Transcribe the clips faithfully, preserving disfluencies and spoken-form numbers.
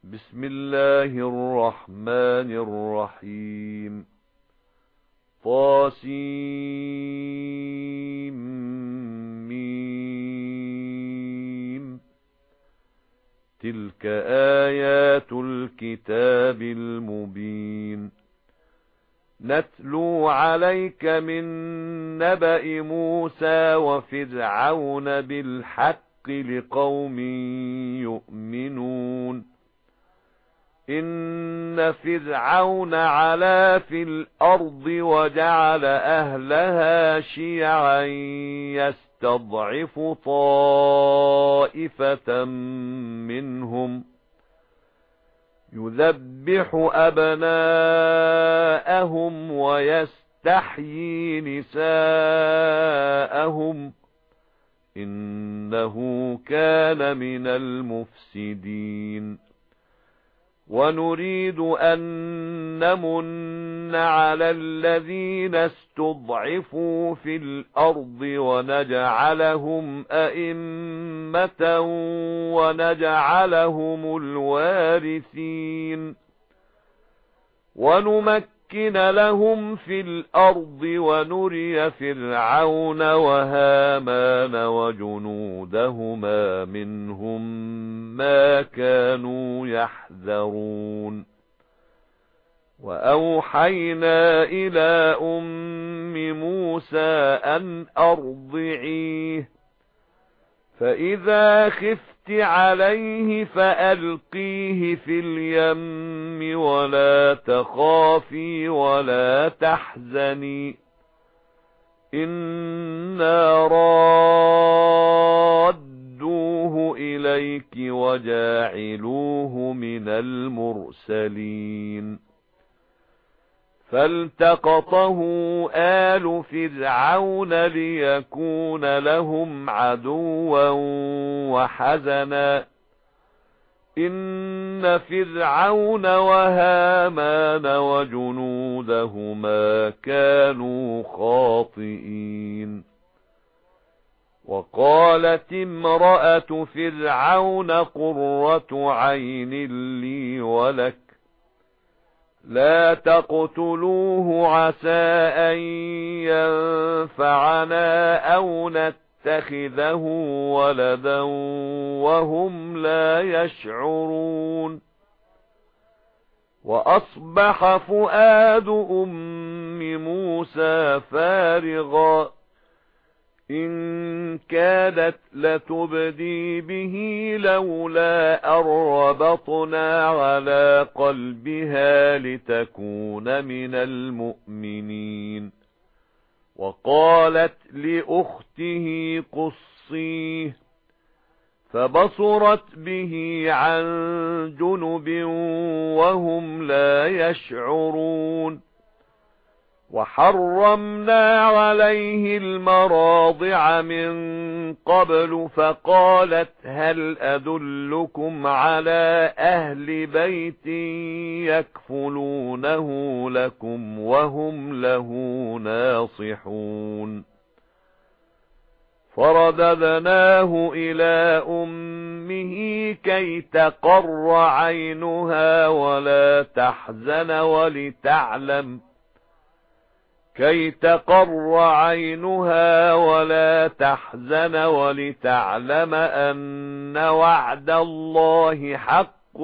بسم الله الرحمن الرحيم. طاسيم. تلك آيات الكتاب المبين. نتلو عليك من نبأ موسى وفرعون بالحق لقوم يؤمنون. إن فرعون علا في الأرض وجعل أهلها شيعا يستضعف طائفة منهم يذبح أبناءهم ويستحيي نساءهم إنه كان من المفسدين. ونريد أن نمن على الذين استضعفوا في الأرض ونجعلهم أئمة ونجعلهم الوارثين ونمكن لهم في الأرض ونري فرعون وهامان وجنودهما منهم ما كانوا يحذرون. وأوحينا إلى أم موسى أن أرضعيه فإذا خفت عليه فألقيه في اليم ولا تخافي ولا تحزني إنا رادوه إليك وجاعلوه من المرسلين. فالتقطه آل فرعون ليكون لهم عدوا وحزنا إن فرعون وهامان وجنودهما كانوا خاطئين. وقالت امرأة فرعون قرة عين لي ولك لا تقتلوه عسى أن ينفعنا أو نتخذه ولدا وهم لا يشعرون. وأصبح فؤاد أم موسى فارغا إن كادت لتبدي به لولا أن ربطنا على قلبها لتكون من المؤمنين. وقالت لأخته قصيه فبصرت به عن جنب وهم لا يشعرون. وحرمنا عليه المراضع من قبل فقالت هل أدلكم على أهل بيت يكفلونه لكم وهم له ناصحون. فرددناه إلى أمه كي تقر عينها ولا تحزن ولتعلم كي تقر عينها ولا تحزن ولتعلم أن وعد الله حق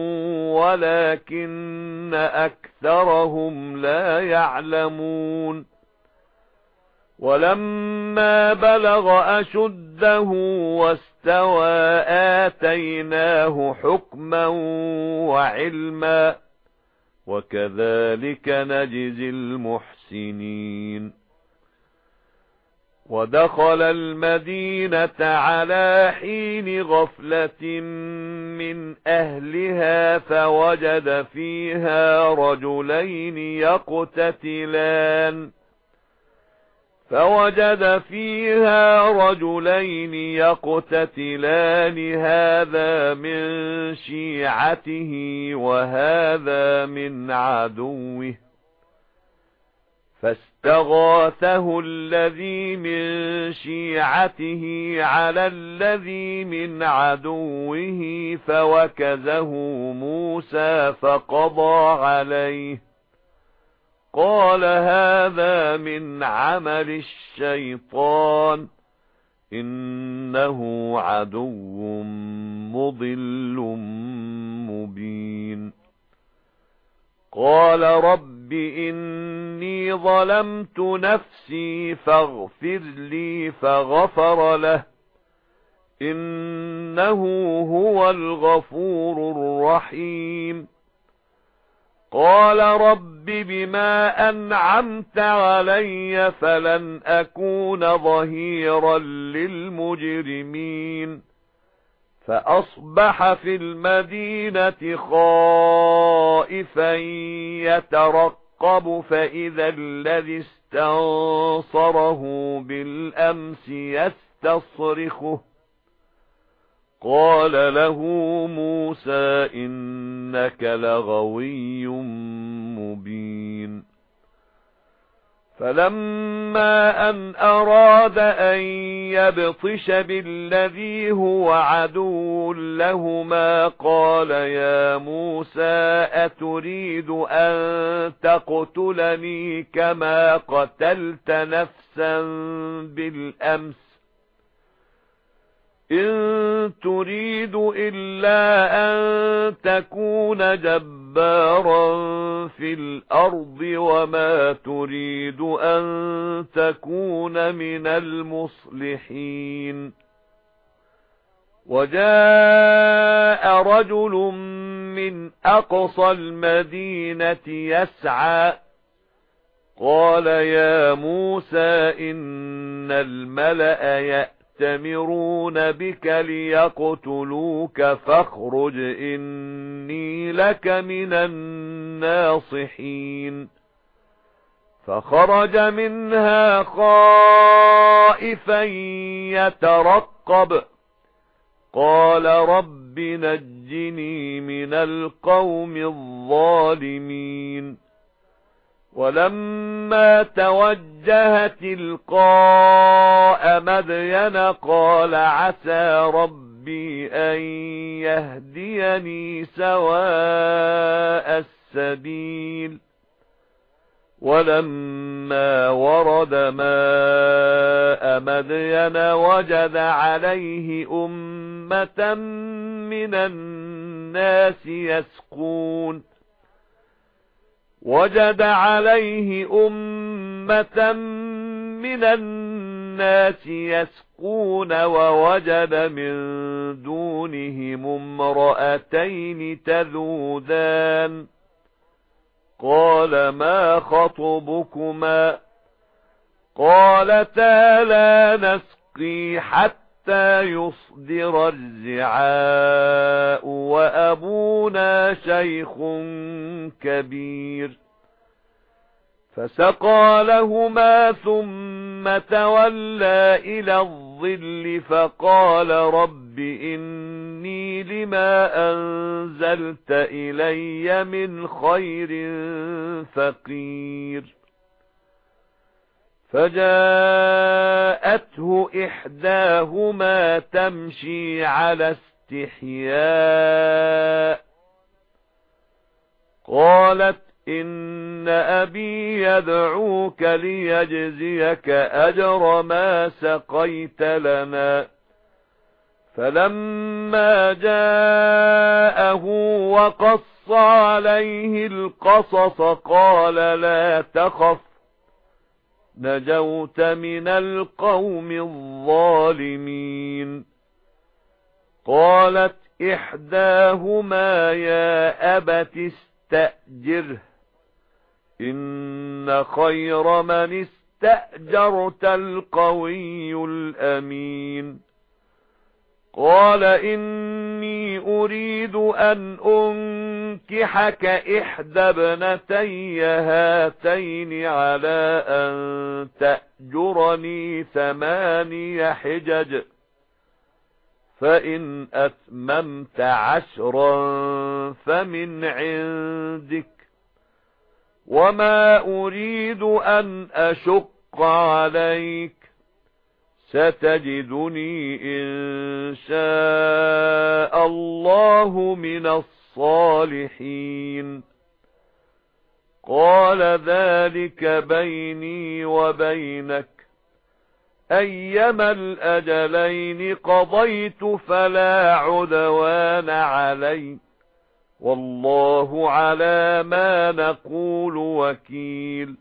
ولكن أكثرهم لا يعلمون. ولما بلغ أشده واستوى آتيناه حكما وعلما وكذلك نجزي المحسنين. ودخل المدينة على حين غفلة من أهلها فوجد فيها رجلين يقتتلان فوجد فيها رجلين يقتتلان هذا من شيعته وهذا من عدوه فاستغاثه الذي من شيعته على الذي من عدوه فوكزه موسى فقضى عليه قال هذا من عمل الشيطان إنه عدو مضل مبين قال رب إني ظلمت نفسي فاغفر لي فغفر له إنه هو الغفور الرحيم قال رب بما أنعمت علي فلن أكون ظهيرا للمجرمين فأصبح في المدينة خائفا يترقب فإذا الذي استنصره بالأمس يستصرخه قال له موسى إنك لغوي مبين فلما أن أراد أن يبطش بالذي هو عدو لهما قال يا موسى أتريد أن تقتلني كما قتلت نفسا بالأمس إن تريد إلا أن تكون جبارا في الأرض وما تريد أن تكون من المصلحين وجاء رجل من أقصى المدينة يسعى قال يا موسى إن الملأ يأتون يأتمرون بك ليقتلوك فاخرج إني لك من الناصحين فخرج منها خائفا يترقب قال رب نجني من القوم الظالمين ولما توجه تلقاء مدين قال عسى ربي أن يهديني سواء السبيل ولما ورد ماء مدين وجد عليه أمة من الناس يسقون وجد عليه أمة من الناس يسقون ووجد من دونهم امرأتين تذودان قال ما خطبكما قالتا لا نسقي حتى يصدر الرعاء وأبونا شيخ كبير فسقى لهما ثم تولى إلى الظل فقال رب إني لما أنزلت إلي من خير فقير فجاءته إحداهما تمشي على استحياء قالت إن أبي يدعوك ليجزيك أجر ما سقيت لنا فلما جاءه وقص عليه القصص قال لا تخف نجوت من القوم الظالمين قالت إحداهما يا أبت استأجره إن خير من استأجرت القوي الأمين قال إني أريد أن أنكحك إحدى ابنتي هاتين على أن تأجرني ثماني حجج فإن أتممت عشرا فمن عندك وما أريد أن أشق عليك ستجدني إن شاء الله من الصالحين قال ذلك بيني وبينك أيما الأجلين قضيت فلا عدوان علي والله على ما نقول وكيل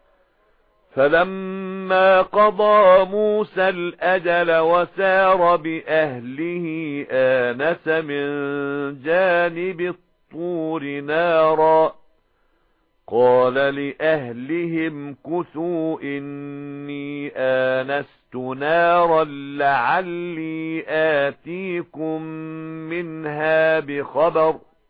فلما قضى موسى الأجل وسار بأهله آنس من جانب الطور نارا قال لأهلهم كثوا إني آنست نارا لعلي آتيكم منها بخبر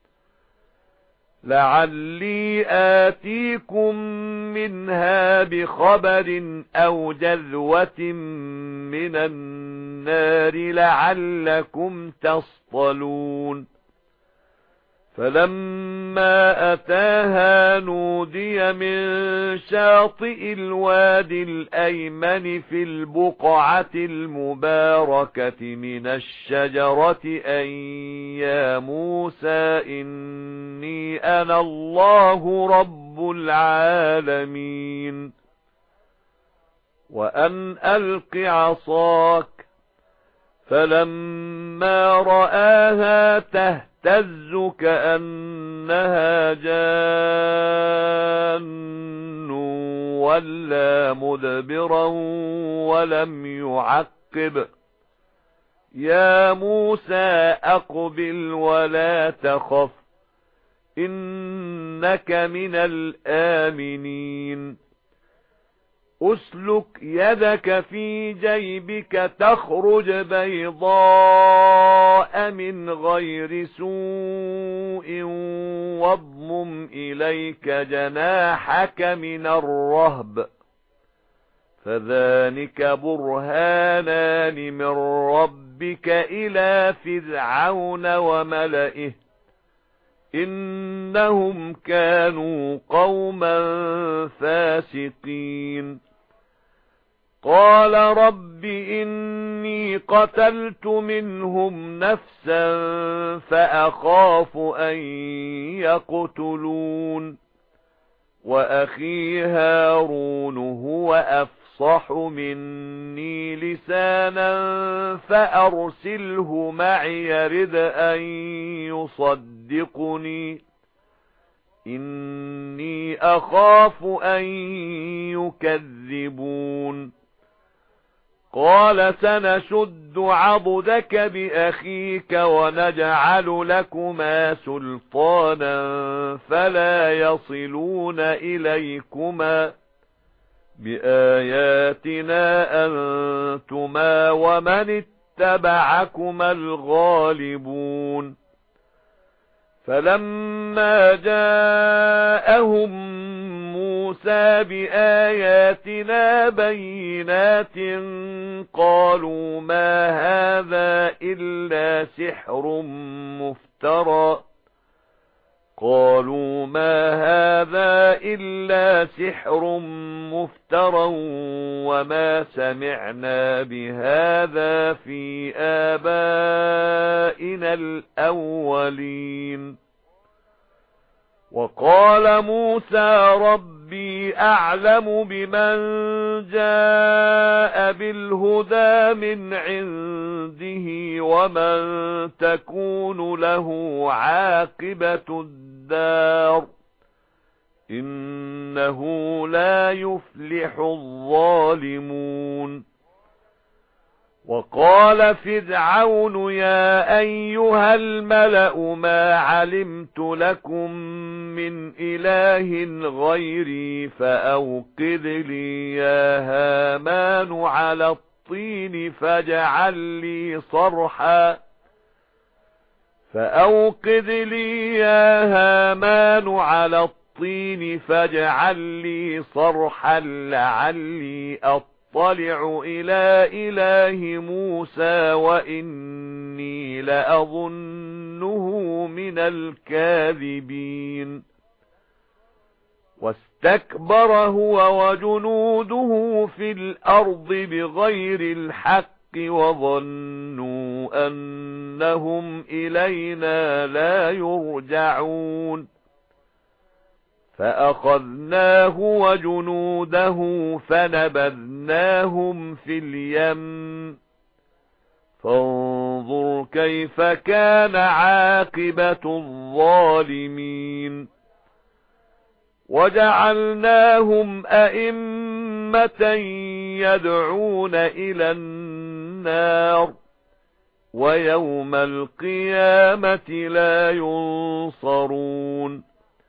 لعلي آتيكم منها بخبر أو جذوة من النار لعلكم تصطلون فلما أتاها نودي من شاطئ الوادي الأيمن في البقعة المباركة من الشجرة أن يا موسى إني أنا الله رب العالمين وأن ألق عصاك فلما رآها تهتز كأنها جان ولا مدبرا ولم يعقب يا موسى أقبل ولا تخف إنك من الآمنين أسلك يدك في جيبك تخرج بيضاء من غير سوء واضمم إليك جناحك من الرهب فذلك برهانان من ربك إلى فرعون وملئه إنهم كانوا قوما فاسقين قال رب إني قتلت منهم نفسا فأخاف أن يقتلون وأخي هارون هو أفصح مني لسانا فأرسله معي يرد أن يصدقني إني أخاف أن يكذبون قال سنشد عضدك بأخيك ونجعل لكما سلطانا فلا يصلون إليكما بآياتنا أنتما ومن اتبعكما الغالبون فلما جاءهم موسى بآياتنا بينات قالوا ما هذا إلا سحر مفترى قالوا ما هذا إلا سحر مفترى وما سمعنا بهذا في آبائنا الأولين وقال موسى ربي أعلم بمن جاء بالهدى من عنده ومن تكون له عاقبة الدار إنه لا يفلح الظالمون وقال فرعون يا أيها الملأ ما علمت لكم من إله غيري فأوقد لي يا هامان على الطين فاجعل لي صرحا فأوقد لي يا هامان على الطين فاجعل لي صرحا لعلي أطلع اطلع إلى إله موسى وإني لأظنه من الكاذبين واستكبر هو وجنوده في الأرض بغير الحق وظنوا أنهم إلينا لا يرجعون فأخذناه وجنوده فنبذناهم في اليم فانظر كيف كان عاقبة الظالمين وجعلناهم أئمة يدعون إلى النار ويوم القيامة لا ينصرون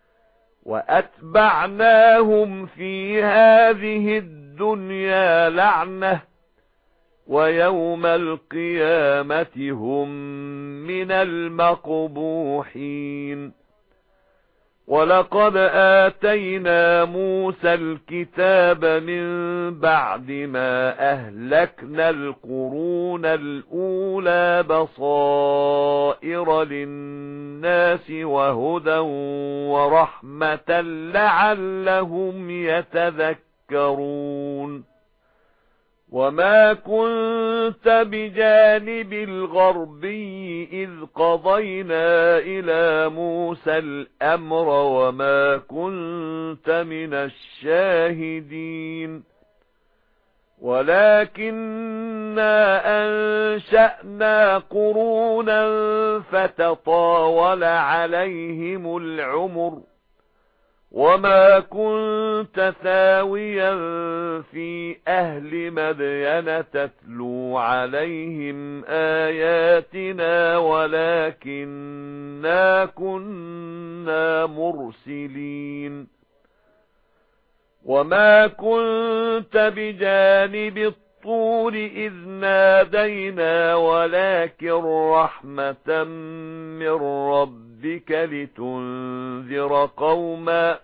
وأتبعناهم في هذه الدنيا لعنة ويوم القيامة هم من المقبوحين ولقد آتينا موسى الكتاب من بعد ما أهلكنا القرون الأولى بصائر للناس وهدى ورحمة لعلهم يتذكرون وما كنت بجانب الغربي إذ قضينا إلى موسى الأمر وما كنت من الشاهدين ولكننا أنشأنا قرونا فتطاول عليهم العمر وما كنت ثاويا في أهل مدين تتلو عليهم آياتنا ولكننا كنا مرسلين وما كنت بجانب الطور إذ نادينا ولكن رحمة من ربك لتنذر قوما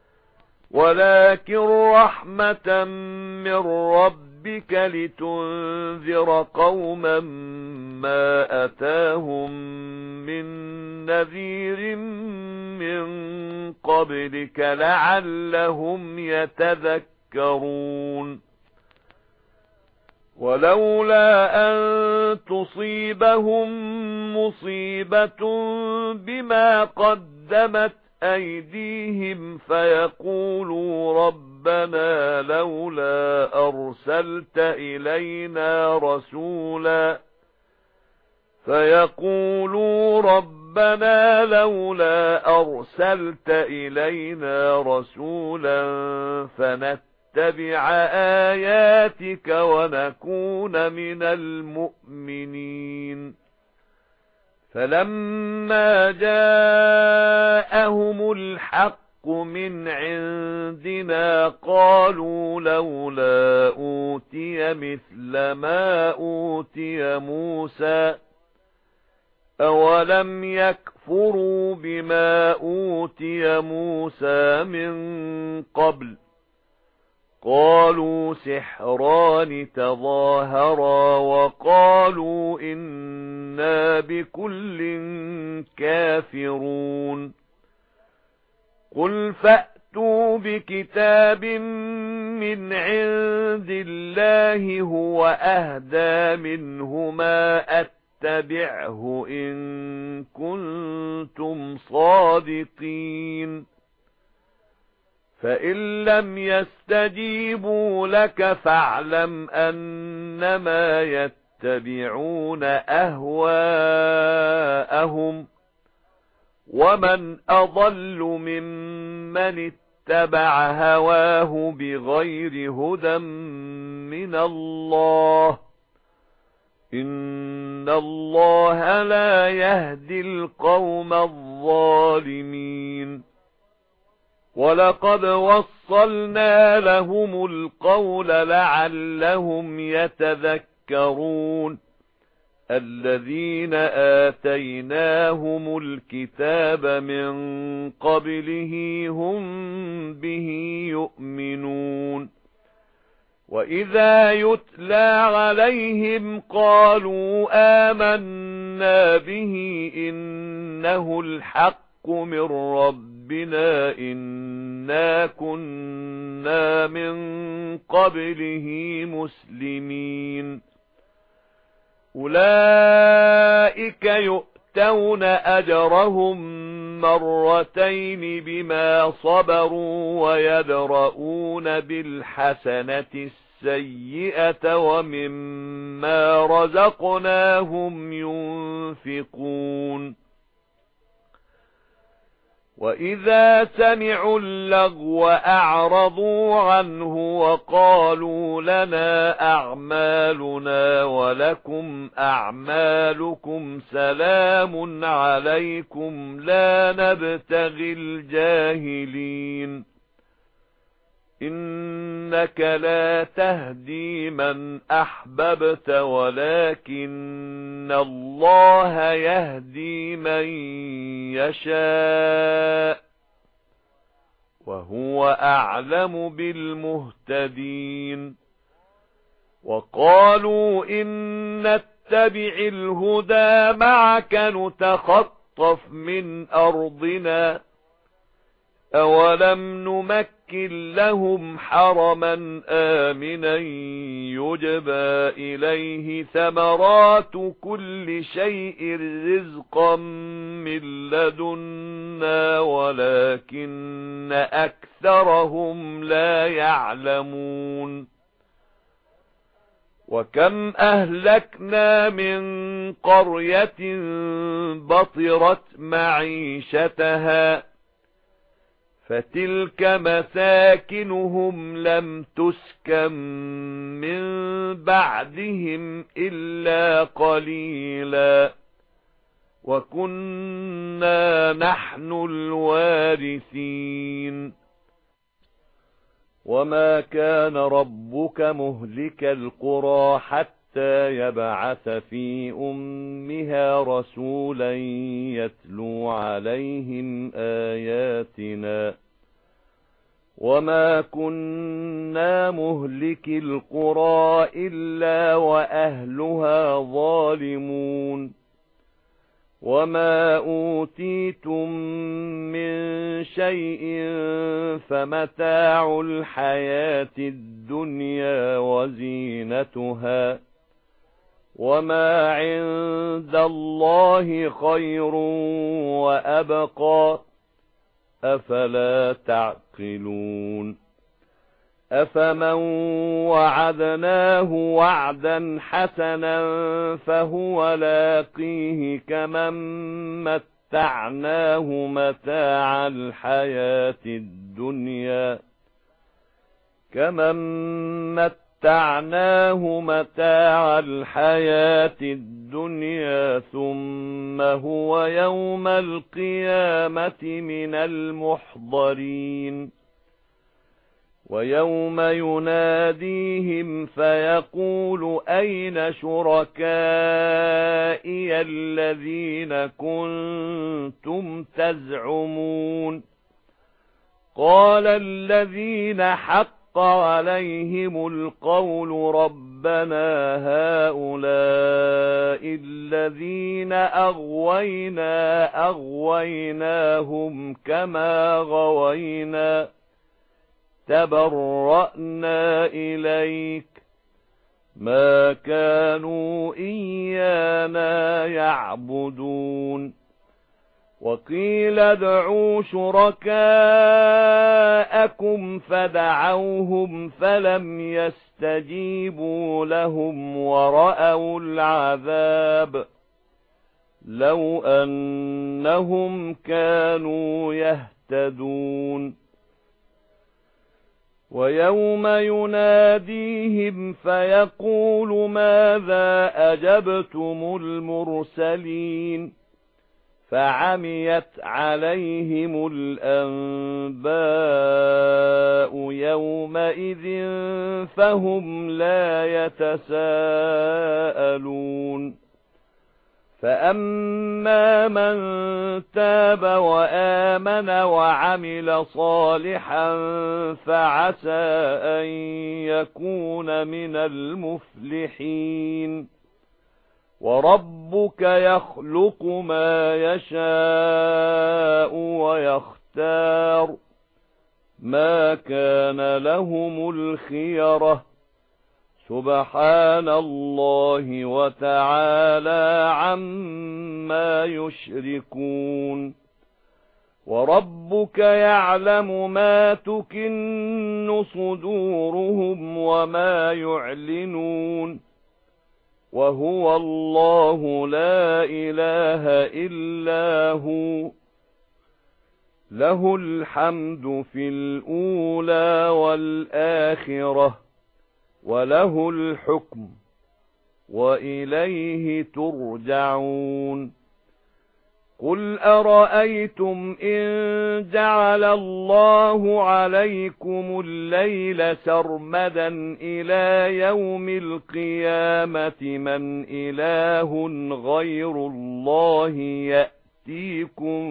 ولكن رحمة من ربك لتنذر قوما ما أتاهم من نذير من قبلك لعلهم يتذكرون ولولا أن تصيبهم مصيبة بما قدمت أيديهم فيقولوا ربنا لولا أرسلت إلينا رسولا فيقولوا ربنا لولا أرسلت إلينا رسولا فنتبع آياتك ونكون من المؤمنين فلما جاءهم الحق من عندنا قالوا لولا أوتي مثل ما أوتي موسى أولم يكفروا بما أوتي موسى من قبل قالوا سحران تظاهرا وقالوا إنا بكل كافرون قل فأتوا بكتاب من عند الله هو أهدى منهما أتبعه إن كنتم صادقين فإن لم يستجيبوا لك فاعلم أنما يتبعون أهواءهم ومن أضل ممن اتبع هواه بغير هدى من الله إن الله لا يهدي القوم الظالمين وَلَقَدْ وَصَّلْنَا لَهُمُ الْقَوْلَ لَعَلَّهُمْ يَتَذَكَّرُونَ الَّذِينَ آتَيْنَاهُمُ الْكِتَابَ مِنْ قَبْلِهِ هُمْ بِهِ يُؤْمِنُونَ وَإِذَا يُتْلَى عَلَيْهِمْ قَالُوا آمَنَّا بِهِ إِنَّهُ الْحَقُّ مِنْ رَبِّنَا إِنَّا إِنَّا كُنَّا مِن قَبْلِهِ مُسْلِمِينَ أُولَئِكَ يُؤْتَوْنَ أَجْرَهُم مرتين بما صبروا ويدرؤون بالحسنة السيئة ومما رزقناهم ينفقون وَإِذَا سَمِعُوا اللَّغْوَ أَعْرَضُوا عَنْهُ وَقَالُوا لَنَا أَعْمَالُنَا وَلَكُمْ أَعْمَالُكُمْ سَلَامٌ عَلَيْكُمْ لَا نَبْتَغِي الْجَاهِلِينَ إِنَّكَ لَا تَهْدِي مَنْ أَحْبَبْتَ وَلَكِنَّ اللَّهَ يَهْدِي مَن يَشَاءُ وَهُوَ أَعْلَمُ بِالْمُهْتَدِينَ وَقَالُوا إِن نَّتَّبِعِ الْهُدَى مَعَكَ نُتَخَطَّفْ مِنْ أَرْضِنَا أَوَلَمْ نُمَكِّنْ لَهُمْ حَرَمًا آمِنًا يُجْبَى إِلَيْهِ ثَمَرَاتُ كُلِّ شَيْءٍ رِزْقًا مِنْ لَدُنَّا وَلَكِنَّ أَكْثَرَهُمْ لَا يَعْلَمُونَ وَكَمْ أَهْلَكْنَا مِنْ قَرْيَةٍ بَطِرَتْ مَعِيشَتَهَا فَتِلْكَ مَسَاكِنُهُمْ لَمْ تُسْكَنْ مِنْ بَعْدِهِمْ إِلَّا قَلِيلًا وَكُنَّا نَحْنُ الْوَارِثِينَ وَمَا كَانَ رَبُّكَ مُهْلِكَ الْقُرَى حَتَّى يَبْعَثَ فِي أُمِّهَا رَسُولًا يَتْلُو عَلَيْهِمْ آيَاتِنَا وَمَا كُنَّا مُهْلِكِي الْقُرَى إِلَّا وَأَهْلُهَا ظَالِمُونَ وَمَا أُوتِيتُم مِّن شَيْءٍ فَمَتَاعُ الْحَيَاةِ الدُّنْيَا وَزِينَتُهَا وَمَا عِندَ اللَّهِ خَيْرٌ وَأَبْقَى أَفَلَا تَعْقِلُونَ أَفَمَن وَعَدْنَاهُ وَعْدًا حَسَنًا فَهُوَ لَاقِيهِ كَمَن مَّتَّعْنَاهُ مَتَاعَ الْحَيَاةِ الدُّنْيَا كَمَن مَّتَّعْنَاهُ مَتَاعَ الْحَيَاةِ الدُّنْيَا ثُمَّ هُوَ يَوْمَ الْقِيَامَةِ مِنَ الْمُحْضَرِينَ وَيَوْمَ يُنَادِيهِمْ فَيَقُولُ أَيْنَ شُرَكَائِيَ الَّذِينَ كُنتُمْ تَزْعُمُونَ قَالَ الَّذِينَ حَقَّ عَلَيْهِمُ الْقَوْلُ رَبَّنَا هَؤُلَاءِ الَّذِينَ أَغْوَيْنَا أَغْوَيْنَاهُمْ كَمَا غَوَيْنَا تَبَرَّأْنَا إِلَيْكَ مَا كَانُوا إِيَّانَا يَعْبُدُونَ وَقِيلَ ادْعُوا شُرَكَاءَكُمْ فَدَعَوْهُمْ فَلَمْ يَسْتَجِيبُوا لَهُمْ وَرَأَوُا الْعَذَابَ لَوْ أَنَّهُمْ كَانُوا يَهْتَدُونَ وَيَوْمَ يُنَادِيهِمْ فَيَقُولُ مَاذَا أَجَبْتُمُ الْمُرْسَلِينَ فَعَمِيَتْ عَلَيْهِمُ الْأَنبَاءُ يَوْمَئِذٍ فَهُمْ لَا يَتَسَاءَلُونَ فَأَمَّا مَن تَابَ وَآمَنَ وَعَمِلَ صَالِحًا فَعَسَى أَن يَكُونَ مِنَ الْمُفْلِحِينَ وَرَبُّكَ يَخْلُقُ مَا يَشَاءُ وَيَخْتَارُ الآخرة سبحان الله وتعالى عما يشركون وربك يعلم ما تكن صدورهم وما يعلنون وهو الله لا إله إلا هو له الحمد في الأولى والآخرة وله الحكم وإليه ترجعون قل أرأيتم إن جعل الله عليكم الليل سرمدا إلى يوم القيامة من إله غير الله يأتيكم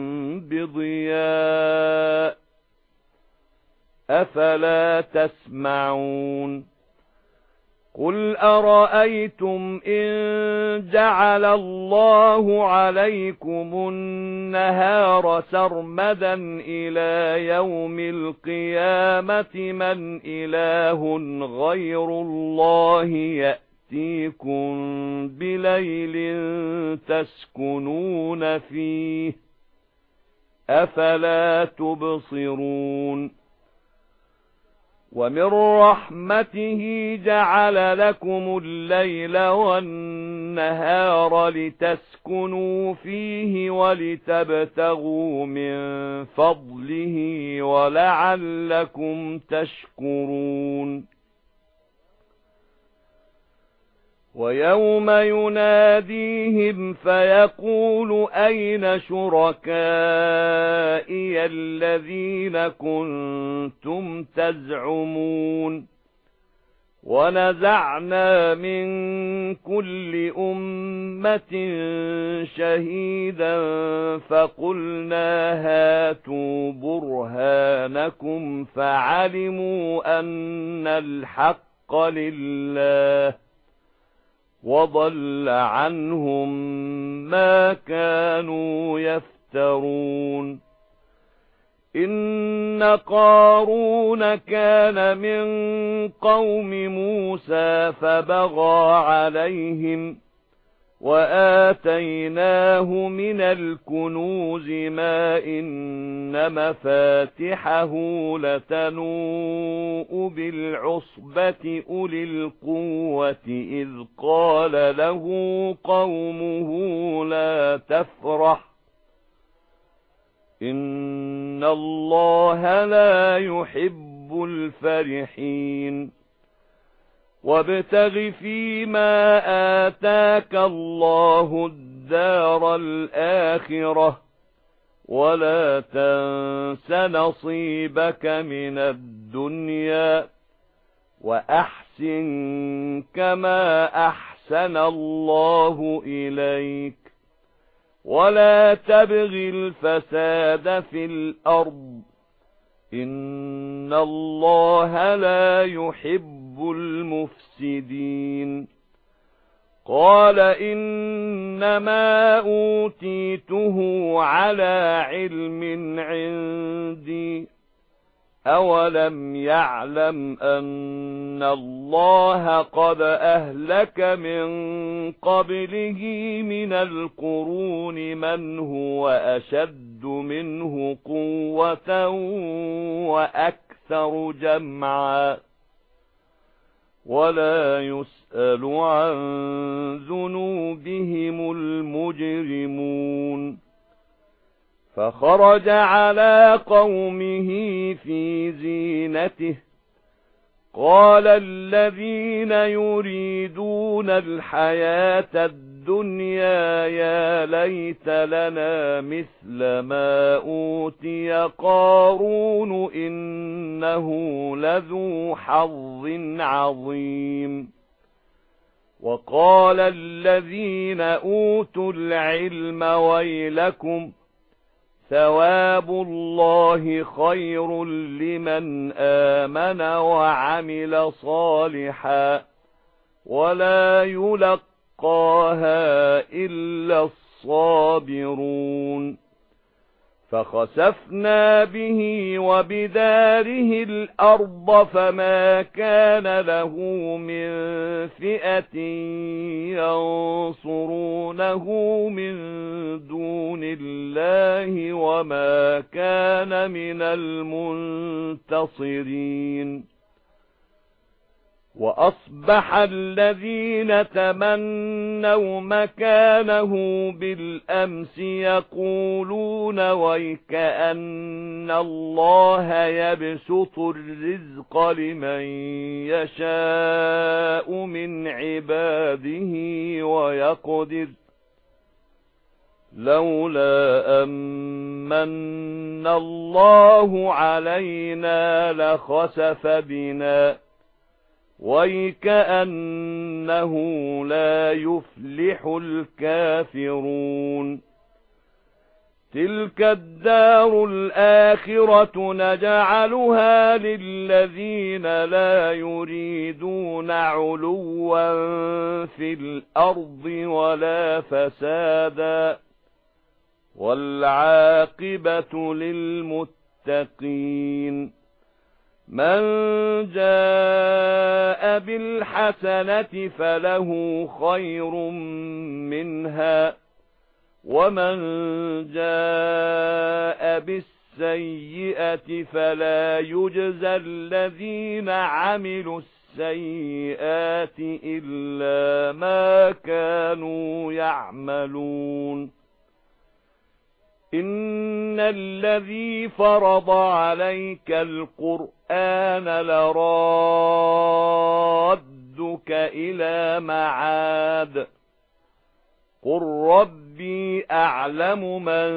بضياء أفلا تسمعون قل أرأيتم إن جعل الله عليكم النهار سرمدا إلى يوم القيامة من إله غير الله يأتيكم بليل تسكنون فيه أفلا تبصرون ومن رحمته جعل لكم الليل والنهار لتسكنوا فيه ولتبتغوا من فضله ولعلكم تشكرون ويوم يناديهم فيقول أين شركائي الذين كنتم تزعمون ونزعنا من كل أمة شهيدا فقلنا هاتوا برهانكم فعلموا أن الحق لله وضل عنهم ما كانوا يفترون إن قارون كان من قوم موسى فبغى عليهم وآتيناه من الكنوز ما إن مفاتحه لتنوء بالعصبة أولي القوة إذ قال له قومه لا تفرح إن الله لا يحب الفرحين وابتغ فيما آتاك الله الدار الآخرة ولا تنس نصيبك من الدنيا وأحسن كما أحسن الله إليك ولا تبغ الفساد في الأرض إن الله لا يحب المفسدين قال إنما أوتيته على علم عندي أولم يعلم أن الله قد أهلك من قبله من القرون من هو أشد منه قوة وأكثر جمعا ولا يسأل عن ذنوبهم المجرمون فخرج على قومه في زينته قال الذين يريدون الحياة الدنيا يا ليت لنا مثل ما أوتي قارون إنه لذو حظ عظيم وقال الذين أوتوا العلم ويلكم ثواب الله خير لمن آمن وعمل صالحا ولا يلقاها إلا الصابرون فخسفنا به وبداره الأرض فما كان له من فئة ينصرونه من دون الله وما كان من المنتصرين. وأصبح الذين تمنوا مكانه بالأمس يقولون ويكأن الله يبسط الرزق لمن يشاء من عباده ويقدر لولا أمن الله علينا لخسف بنا وَيْكَأَنَّهُ لَا يُفْلِحُ الْكَافِرُونَ. تِلْكَ الدَّارُ الْآخِرَةُ نَجْعَلُهَا لِلَّذِينَ لَا يُرِيدُونَ عُلُوًّا فِي الْأَرْضِ وَلَا فَسَادًا وَالْعَاقِبَةُ لِلْمُتَّقِينَ. مَنْ جَاءَ بِالْحَسَنَةِ فَلَهُ خَيْرٌ مِنْهَا وَمَنْ جَاءَ بِالسَّيِّئَةِ فَلَا يُجْزَى الَّذِينَ عَمِلُوا السَّيِّئَاتِ إِلَّا مَا كَانُوا يَعْمَلُونَ. إِنَّ الَّذِي فَرَضَ عَلَيْكَ الْقُرْآنَ لَرَادُّكَ إِلَى مَعَادٍ قُل رَّبِّي أَعْلَمُ مَن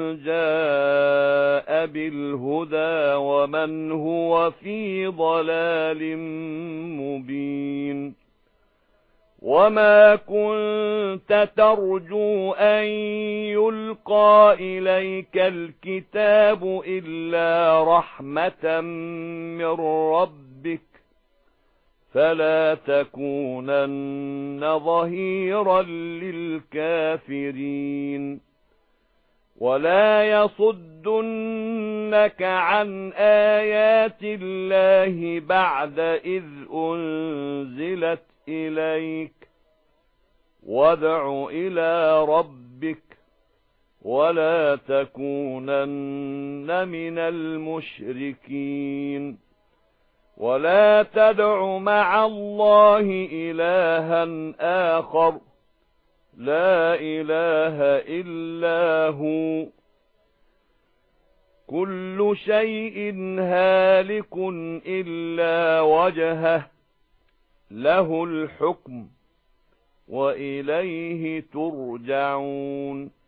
جَاءَ بِالْهُدَى وَمَنْ هُوَ فِي ضَلَالٍ مُبِينٍ. وَمَا كُنتَ تَرْجُو أَن يُلْقَى إِلَيْكَ الْكِتَابُ إِلَّا رَحْمَةً مِّن رَّبِّكَ فَلَا تَكُونَنَّ ظَهِيرًا لِّلْكَافِرِينَ. وَلَا يَصُدُّنَّكَ عَن آيَاتِ اللَّهِ بَعْدَ إِذْ أُنزِلَتْ إِلَيْكَ وَادْعُ إِلَى رَبِّكَ وَلَا تَكُونَنَّ مِنَ الْمُشْرِكِينَ. وَلَا تَدْعُ مَعَ اللَّهِ إِلَٰهًا آخَرَ لَا إِلَٰهَ إِلَّا هُوَ كُلُّ شَيْءٍ هَالِكٌ إِلَّا وَجْهَهُ لَهُ الْحُكْمُ وَإِلَيْهِ تُرْجَعُونَ.